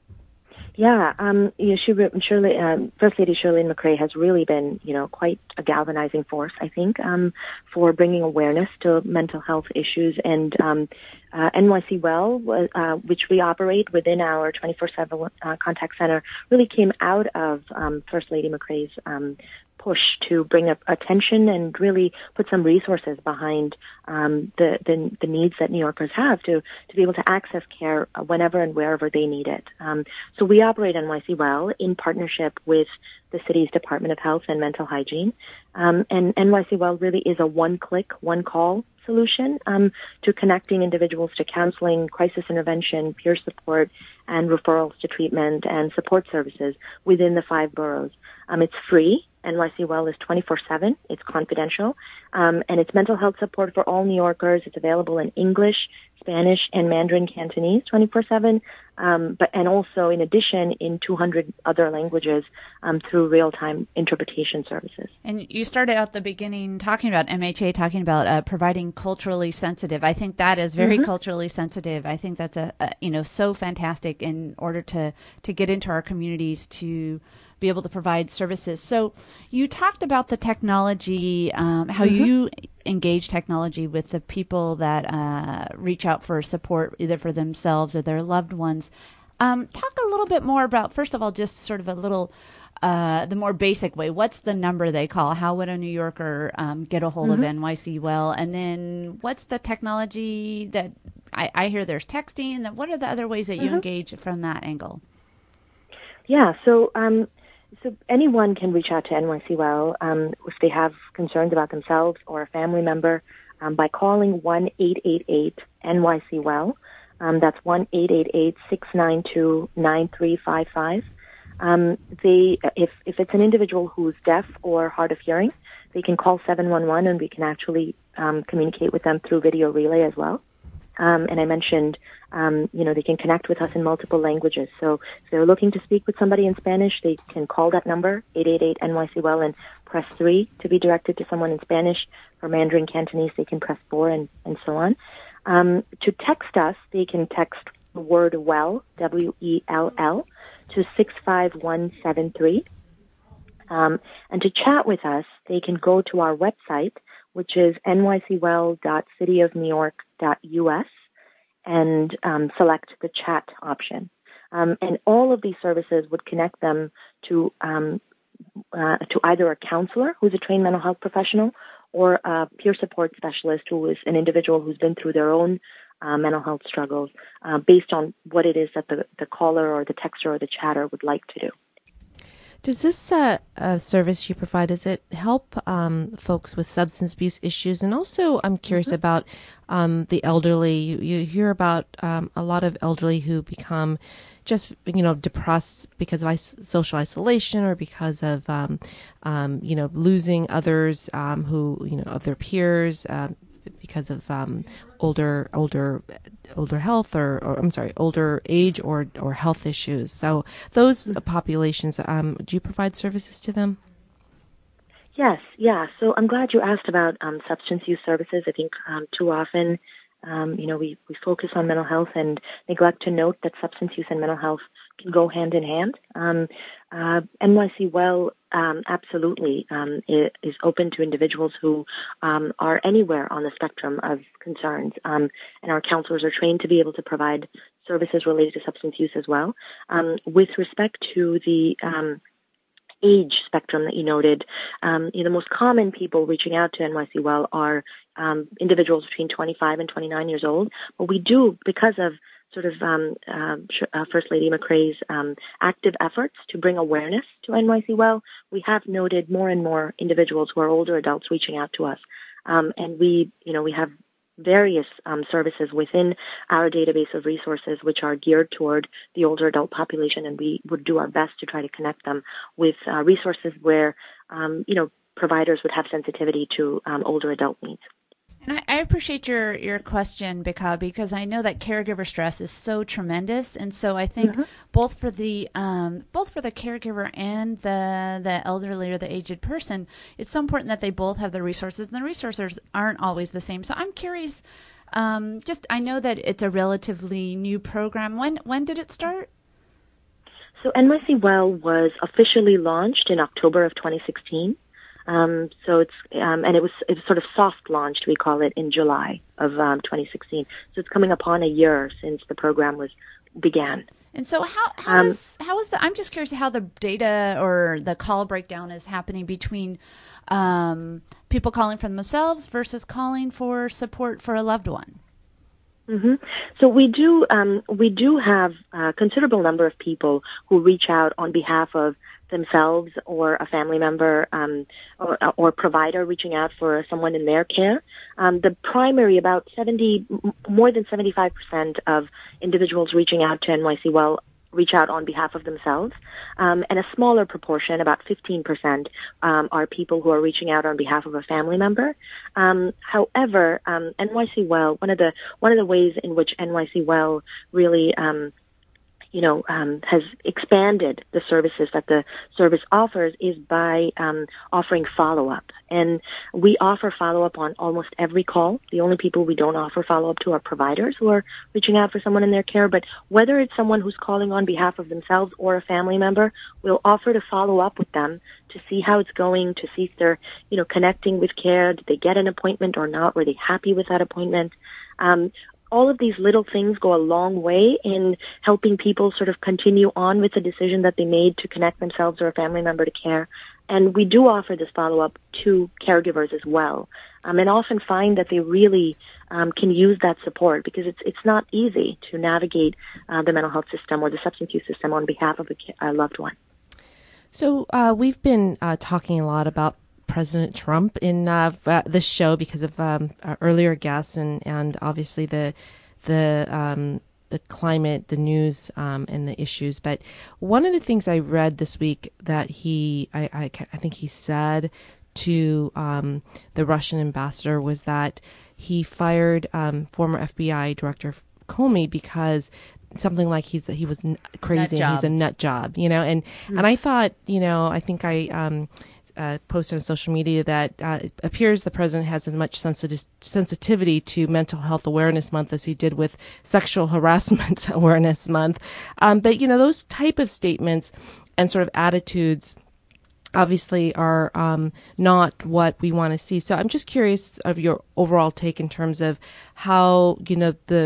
Yeah, um, you know, she, Shirley, um, First Lady Chirlane McCray has really been, you know, quite a galvanizing force, I think, um, for bringing awareness to mental health issues. And um, uh, N Y C Well, uh, which we operate within our twenty-four seven uh, contact center, really came out of um, First Lady McCray's um, push to bring up attention and really put some resources behind um, the, the the needs that New Yorkers have to to be able to access care whenever and wherever they need it. Um, so we operate N Y C Well in partnership with the city's Department of Health and Mental Hygiene, um, and N Y C Well really is a one-click, one-call solution um, to connecting individuals to counseling, crisis intervention, peer support, and referrals to treatment and support services within the five boroughs. Um, it's free. N Y C Well is twenty-four seven. It's confidential. Um, and it's mental health support for all New Yorkers. It's available in English, Spanish, and Mandarin Cantonese twenty-four seven, um, but and also, in addition, in two hundred other languages um, through real-time interpretation services. And you started out the beginning talking about M H A, talking about uh, providing culturally sensitive. I think that is very mm-hmm. culturally sensitive. I think that's, a, a you know, so fantastic in order to, to get into our communities to be able to provide services. So you talked about the technology, um, how mm-hmm. you engage technology with the people that uh, reach out for support, either for themselves or their loved ones. Um, talk a little bit more about, first of all, just sort of a little, uh, the more basic way. What's the number they call? How would a New Yorker um, get a hold mm-hmm. of N Y C Well? And then what's the technology that, I, I hear there's texting. That what are the other ways that you mm-hmm. engage from that angle? Yeah, so... Um, So anyone can reach out to N Y C Well um, if they have concerns about themselves or a family member um, by calling one eight eight eight N Y C Well. Um, that's one eight eight eight six nine two nine three five five. Um, they, if, if it's an individual who's deaf or hard of hearing, they can call seven one one and we can actually um, communicate with them through video relay as well. Um, and I mentioned, um, you know, they can connect with us in multiple languages. So if they're looking to speak with somebody in Spanish, they can call that number, eight eight eight N Y C Well, and press three to be directed to someone in Spanish. For Mandarin Cantonese, they can press four and, and so on. Um, to text us, they can text the word WELL, W E L L, to six five one seven three. Um, and to chat with us, they can go to our website, which is n y c well dot city of new york dot u s, and um, select the chat option. Um, and all of these services would connect them to um, uh, to either a counselor who's a trained mental health professional or a peer support specialist who is an individual who's been through their own uh, mental health struggles, uh, based on what it is that the, the caller or the texter or the chatter would like to do. Does this uh, uh, service you provide, does it help um, folks with substance abuse issues? And also, I'm curious mm-hmm. about um, the elderly. You, you hear about um, a lot of elderly who become just, you know, depressed because of is- social isolation or because of, um, um, you know, losing others um, who, you know, of their peers um, because of um, older, older, older health or, or I'm sorry, older age or, or health issues. So those mm-hmm. populations, um, do you provide services to them? Yes, yeah. So I'm glad you asked about um, substance use services. I think um, too often, um, you know, we, we focus on mental health and neglect to note that substance use and mental health can go hand in hand. Um, uh, N Y C Well um, absolutely um, is open to individuals who um, are anywhere on the spectrum of concerns, um, and our counselors are trained to be able to provide services related to substance use as well. Um, with respect to the um, age spectrum that you noted, um, you know, the most common people reaching out to N Y C Well are um, individuals between twenty-five and twenty-nine years old. But we do, because of sort of um, uh, First Lady McRae's um, active efforts to bring awareness to N Y C Well, we have noted more and more individuals who are older adults reaching out to us. Um, and we, you know, we have various um, services within our database of resources which are geared toward the older adult population, and we would do our best to try to connect them with uh, resources where, um, you know, providers would have sensitivity to um, older adult needs. And I, I appreciate your, your question, Bika, because I know that caregiver stress is so tremendous, and so I think mm-hmm. both for the um, both for the caregiver and the the elderly or the aged person, it's so important that they both have the resources, and the resources aren't always the same. So I'm curious. Um, just I know that it's a relatively new program. When when did it start? So N Y C Well was officially launched in October of twenty sixteen. Um, so it's, um, and it was, it was sort of soft launched, we call it, in July of, um, twenty sixteen. So it's coming upon a year since the program was, began. And so how, how um, is, how is the, I'm just curious how the data or the call breakdown is happening between, um, people calling for themselves versus calling for support for a loved one. Mm-hmm. So we do, um, we do have a considerable number of people who reach out on behalf of themselves or a family member um, or, or provider reaching out for someone in their care. Um, the primary, about seventy, more than seventy-five percent of individuals reaching out to N Y C Well reach out on behalf of themselves, um, and a smaller proportion, about fifteen percent, um, are people who are reaching out on behalf of a family member. Um, however, um, N Y C Well, one of the one of the ways in which N Y C Well really um, you know, um, has expanded the services that the service offers is by um, offering follow-up. And we offer follow-up on almost every call. The only people we don't offer follow-up to are providers who are reaching out for someone in their care. But whether it's someone who's calling on behalf of themselves or a family member, we'll offer to follow up with them to see how it's going, to see if they're, you know, connecting with care. Did they get an appointment or not? Were they happy with that appointment? Um, All of these little things go a long way in helping people sort of continue on with the decision that they made to connect themselves or a family member to care. And we do offer this follow-up to caregivers as well, um, and often find that they really um, can use that support because it's it's not easy to navigate uh, the mental health system or the substance use system on behalf of a, a loved one. So uh, we've been uh, talking a lot about President Trump in uh, this show because of um, our earlier guests and, and obviously the the um, the climate, the news, um, and the issues. But one of the things I read this week that he, I, I, I think he said to um, the Russian ambassador was that he fired um, former F B I Director Comey because something like he's he was crazy and he's a nut job, you know. And mm-hmm. and I thought, you know, I think I. Um, Uh, posted on social media that uh, it appears the president has as much sensitive sensitivity to Mental Health Awareness Month as he did with Sexual Harassment Awareness Month. Um, but, you know, those type of statements and sort of attitudes obviously are um, not what we want to see. So I'm just curious of your overall take in terms of how, you know, the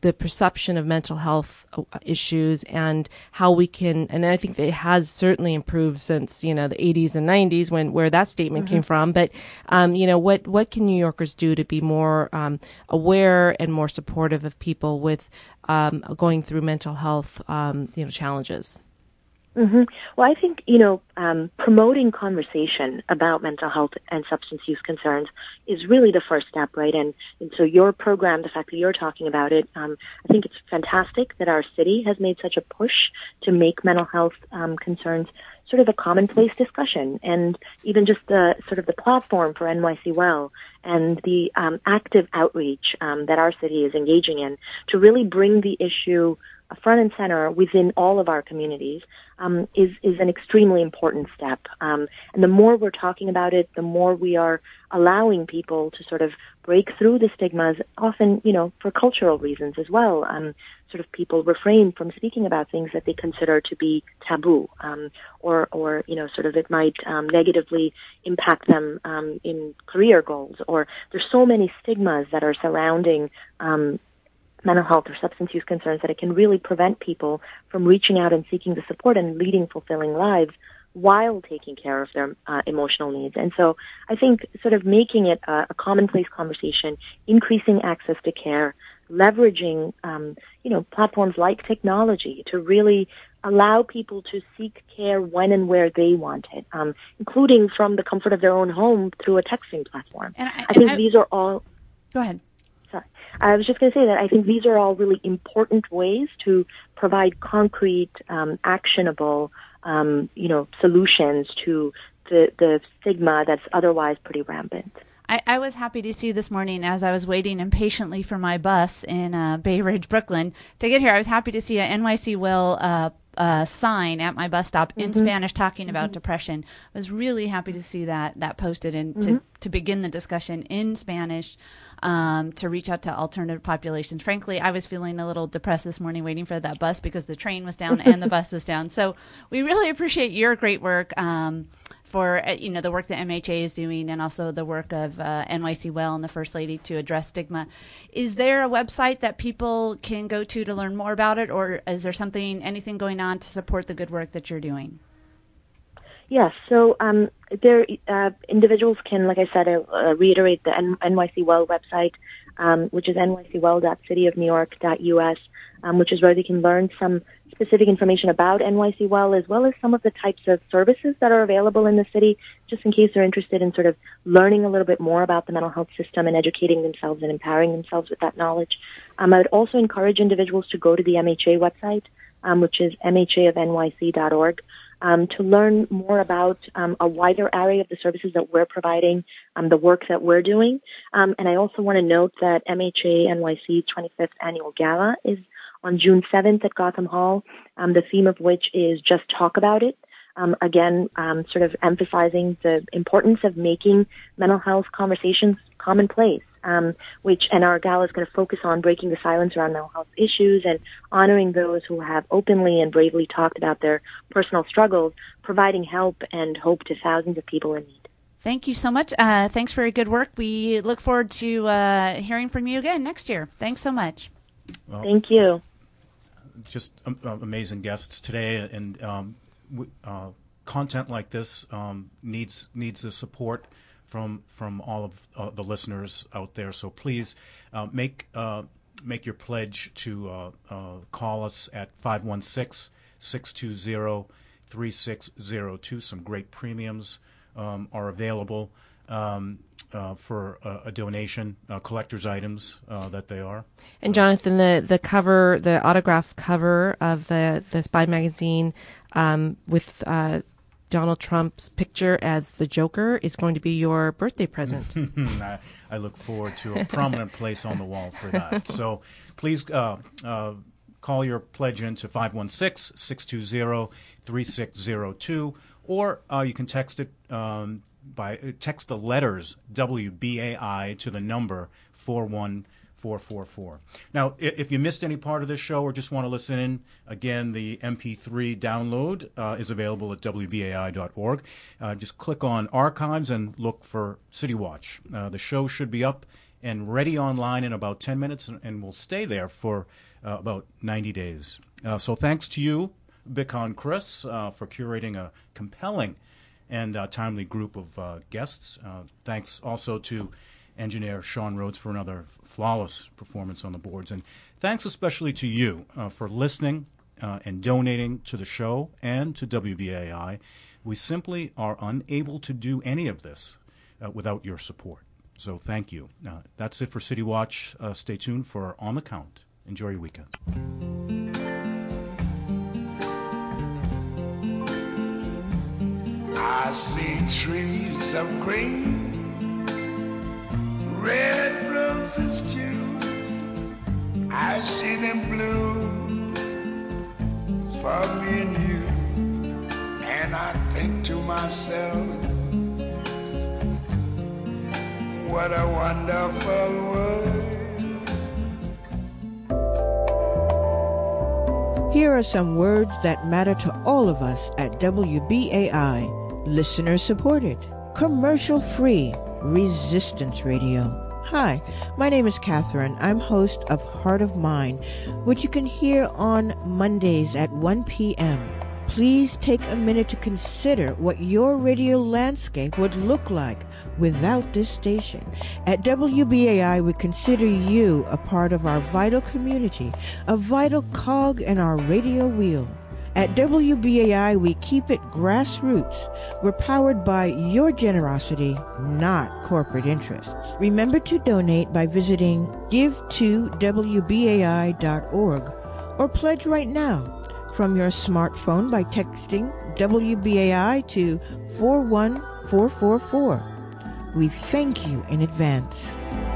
the perception of mental health issues and how we can, and I think it has certainly improved since, you know, the eighties and nineties when, where that statement Mm-hmm. came from. But, um, you know, what, what can New Yorkers do to be more, um, aware and more supportive of people with, um, going through mental health, um, you know, challenges? Mm-hmm. Well, I think, you know, um, promoting conversation about mental health and substance use concerns is really the first step, right? And, and so your program, the fact that you're talking about it, um, I think it's fantastic that our city has made such a push to make mental health um, concerns sort of a commonplace discussion, and even just the sort of the platform for N Y C Well and the um, active outreach um, that our city is engaging in to really bring the issue front and center within all of our communities um, is is an extremely important step. Um, and the more we're talking about it, the more we are allowing people to sort of break through the stigmas, often, you know, for cultural reasons as well. Um, sort of people refrain from speaking about things that they consider to be taboo, um, or, or, you know, sort of it might um, negatively impact them um, in career goals. Or there's so many stigmas that are surrounding um mental health or substance use concerns that it can really prevent people from reaching out and seeking the support and leading fulfilling lives while taking care of their uh, emotional needs. And so I think sort of making it a, a commonplace conversation, increasing access to care, leveraging, um, you know, platforms like technology to really allow people to seek care when and where they want it, um, including from the comfort of their own home through a texting platform. And I, I think I, these are all... Go ahead. I was just going to say that I think these are all really important ways to provide concrete, um, actionable, um, you know, solutions to the, the stigma that's otherwise pretty rampant. I, I was happy to see this morning as I was waiting impatiently for my bus in uh, Bay Ridge, Brooklyn, to get here. I was happy to see a N Y C Well uh, uh, sign at my bus stop in Mm-hmm. Spanish talking about Mm-hmm. depression. I was really happy to see that that posted and Mm-hmm. to, to begin the discussion in Spanish. Um, to reach out to alternative populations. Frankly, I was feeling a little depressed this morning waiting for that bus because the train was down and the bus was down. So we really appreciate your great work um, for, uh, you know, the work that M H A is doing and also the work of uh, N Y C Well and the First Lady to address stigma. Is there a website that people can go to to learn more about it, or is there something, anything going on to support the good work that you're doing? Yes, so um, there, uh, individuals can, like I said, uh, uh, reiterate the N- NYC Well website, um, which is n y c well dot city of new york dot u s, um, which is where they can learn some specific information about N Y C Well, as well as some of the types of services that are available in the city, just in case they're interested in sort of learning a little bit more about the mental health system and educating themselves and empowering themselves with that knowledge. Um, I would also encourage individuals to go to the M H A website, um, which is m h a of n y c dot org. Um, to learn more about um, a wider array of the services that we're providing, um, the work that we're doing. Um, and I also want to note that M H A N Y C's twenty-fifth Annual Gala is on June seventh at Gotham Hall, um, the theme of which is Just Talk About It. Um, again, um, sort of emphasizing the importance of making mental health conversations commonplace. Um, which, and our gala is going to focus on breaking the silence around mental health issues and honoring those who have openly and bravely talked about their personal struggles, providing help and hope to thousands of people in need. Thank you so much. Uh, thanks for your good work. We look forward to uh, hearing from you again next year. Thanks so much. Well, Thank you. Just um, uh, amazing guests today, and um, w- uh, content like this um, needs needs the support from from all of uh, the listeners out there. So please uh, make uh, make your pledge to uh, uh, call us at five one six, six two zero, three six zero two. Some great premiums um, are available um, uh, for uh, a donation, uh, collector's items uh, that they are. And Jonathan, the, the cover, the autograph cover of the, the Spy magazine um, with uh, Donald Trump's picture as the Joker is going to be your birthday present. I, I look forward to a prominent place on the wall for that. So please uh, uh, call your pledge in to five one six, six two zero, three six zero two, or uh, you can text it um, by text the letters W B A I to the number four one four four four. Now, if you missed any part of this show or just want to listen in, again, the M P three download uh, is available at w b a i dot org. Uh, just click on Archives and look for City Watch. Uh, the show should be up and ready online in about ten minutes, and, and will stay there for uh, about ninety days. Uh, so thanks to you, BitCon Chris, uh, for curating a compelling and uh, timely group of uh, guests. Uh, thanks also to engineer Sean Rhodes for another flawless performance on the boards. And thanks especially to you uh, for listening uh, and donating to the show and to W B A I. We simply are unable to do any of this uh, without your support. So thank you. Uh, that's it for City Watch. Uh, stay tuned for On the Count. Enjoy your weekend. I see trees of green, red roses too. I see them bloom for me and you. And I think to myself, what a wonderful world. Here are some words that matter to all of us at W B A I. Listener supported, commercial free, resistance radio. Hi, my name is Catherine. I'm host of Heart of Mine, which you can hear on Mondays at one p.m. Please take a minute to consider what your radio landscape would look like without this station. At W B A I, we consider you a part of our vital community, a vital cog in our radio wheel. At W B A I, we keep it grassroots. We're powered by your generosity, not corporate interests. Remember to donate by visiting give to W B A I dot org or pledge right now from your smartphone by texting W B A I to four one four four four. We thank you in advance.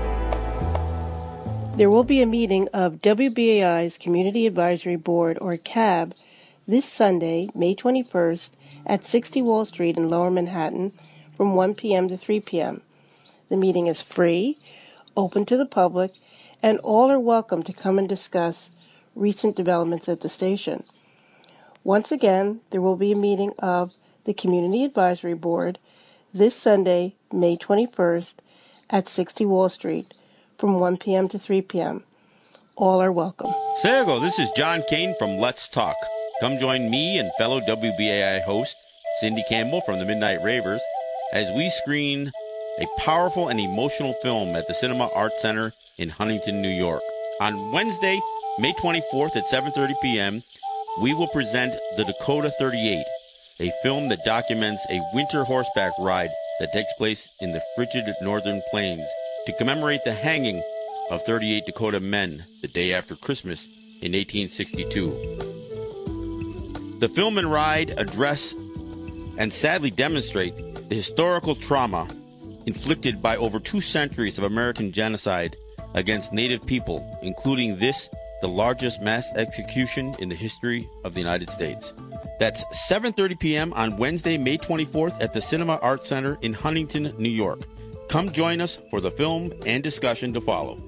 There will be a meeting of W B A I's Community Advisory Board, or C A B, this Sunday, May twenty-first, at sixty Wall Street in Lower Manhattan from one p.m. to three p.m. The meeting is free, open to the public, and all are welcome to come and discuss recent developments at the station. Once again, there will be a meeting of the Community Advisory Board this Sunday, May twenty-first, at sixty Wall Street from one p.m. to three p.m. All are welcome. Sego, this is John Kane from Let's Talk. Come join me and fellow W B A I host Cindy Campbell from the Midnight Ravers as we screen a powerful and emotional film at the Cinema Arts Center in Huntington, New York. On Wednesday, May twenty-fourth at seven thirty p.m., we will present The Dakota thirty-eight, a film that documents a winter horseback ride that takes place in the frigid northern plains to commemorate the hanging of thirty-eight Dakota men the day after Christmas in eighteen sixty-two. The film and ride address and sadly demonstrate the historical trauma inflicted by over two centuries of American genocide against Native people, including this, the largest mass execution in the history of the United States. That's seven thirty p.m. on Wednesday, May twenty-fourth at the Cinema Arts Center in Huntington, New York. Come join us for the film and discussion to follow.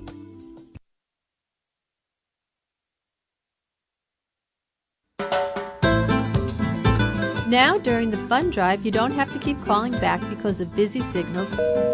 Now, during the fund drive, you don't have to keep calling back because of busy signals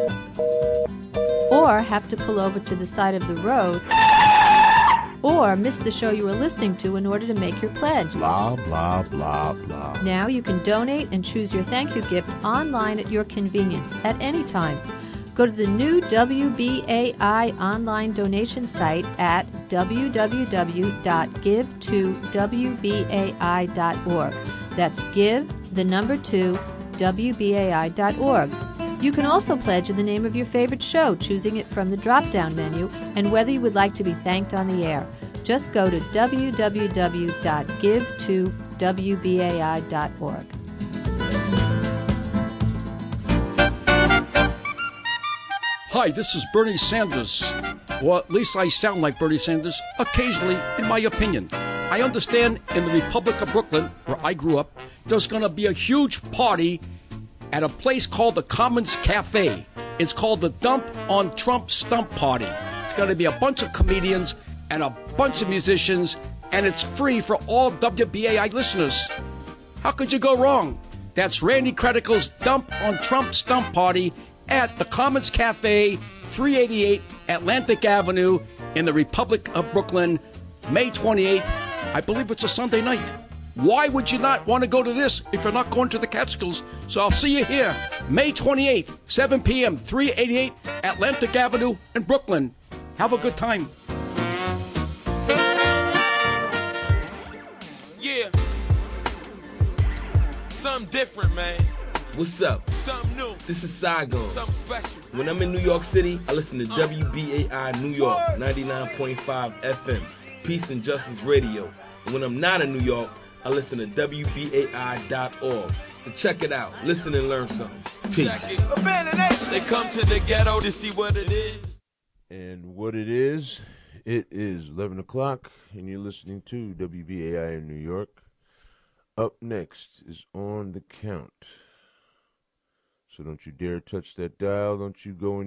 or have to pull over to the side of the road or miss the show you were listening to in order to make your pledge. Blah, blah, blah, blah. Now you can donate and choose your thank you gift online at your convenience at any time. Go to the new W B A I online donation site at w w w dot give to w b a i dot org. That's give, the number two, w b a i dot org. You can also pledge in the name of your favorite show, choosing it from the drop-down menu, and whether you would like to be thanked on the air. Just go to w w w dot give to w b a i dot org. Hi, this is Bernie Sanders. Or at least I sound like Bernie Sanders, occasionally, in my opinion. I understand in the Republic of Brooklyn, where I grew up, there's going to be a huge party at a place called the Commons Cafe. It's called the Dump on Trump Stump Party. It's going to be a bunch of comedians and a bunch of musicians, and it's free for all W B A I listeners. How could you go wrong? That's Randy Credicle's Dump on Trump Stump Party at the Commons Cafe, three eighty-eight Atlantic Avenue in the Republic of Brooklyn, May twenty-eighth. I believe it's a Sunday night. Why would you not want to go to this if you're not going to the Catskills? So I'll see you here, May twenty-eighth, seven p.m., three eighty-eight Atlantic Avenue in Brooklyn. Have a good time. Yeah. Something different, man. What's up? Something new. This is Saigon. Something special. When I'm in New York City, I listen to W B A I New York, ninety-nine point five F M, Peace and Justice Radio. And when I'm not in New York, I listen to W B A I dot org. So check it out. Listen and learn something. Peace. They come to the ghetto to see what it is. And what it is, it is eleven o'clock, and you're listening to W B A I in New York. Up next is On the Count. So don't you dare touch that dial. Don't you go in